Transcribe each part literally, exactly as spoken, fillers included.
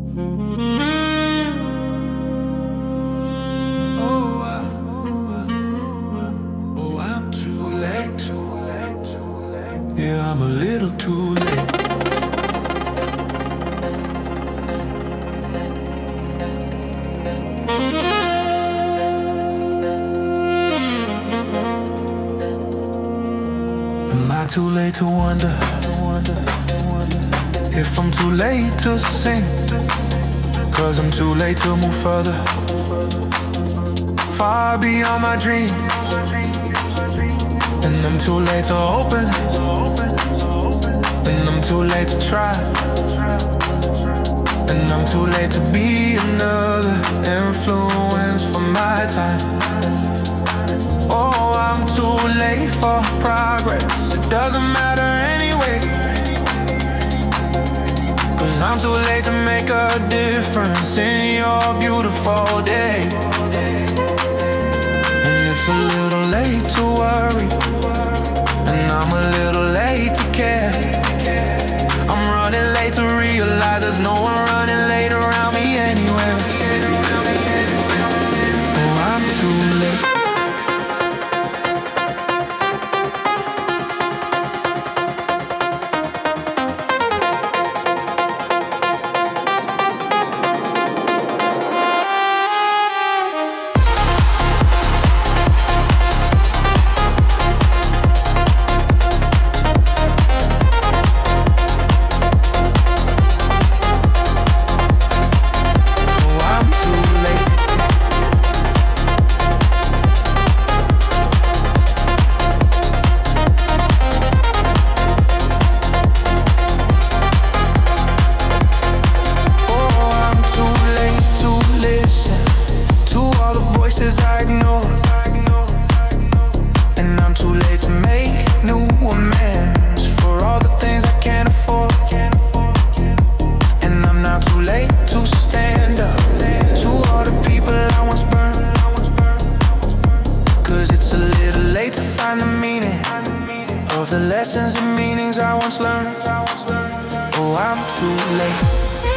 Oh, I, oh, I'm too late. Yeah, I'm a little too late. Am I too late to wonder if I'm too late to sing? Cause I'm too late to move further, far beyond my dreams. And I'm too late to open, and I'm too late to try, and I'm too late to be another influence for my time. Oh, I'm too late for progress. It doesn't matter anyway, cause I'm too late to make a difference in your beautiful day. And it's a little late to worry, and I'm a little late to care. I'm running late to realize there's no one running late around me anywhere. Oh, I'm too late. I ignore, and I'm too late to make new amends for all the things I can't afford. And I'm not too late to stand up to all the people I once burned, cause it's a little late to find the meaning of the lessons and meanings I once learned. Oh, I'm too late.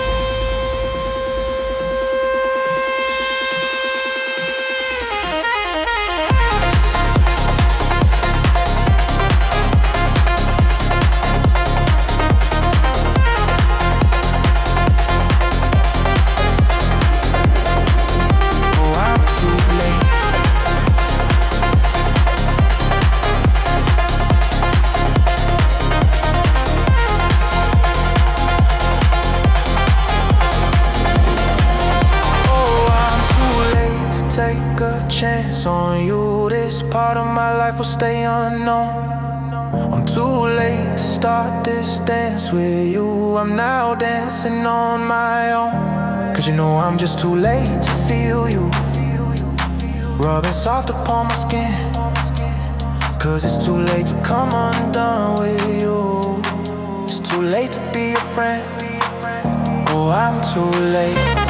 Take a chance on you. This part of my life will stay unknown. I'm too late to start this dance with you. I'm now dancing on my own, cause you know I'm just too late to feel you rubbing soft upon my skin, cause it's too late to come undone with you. It's too late to be a friend. Oh, I'm too late.